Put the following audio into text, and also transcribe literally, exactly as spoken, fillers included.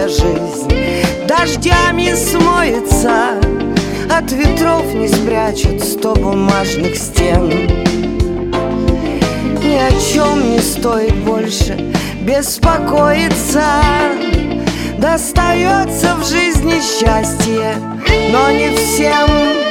жизнь дождями смоется, от ветров не спрячут сто бумажных стен. Ни о чем не стоит больше беспокоиться. Достается в жизни счастье, но не всем.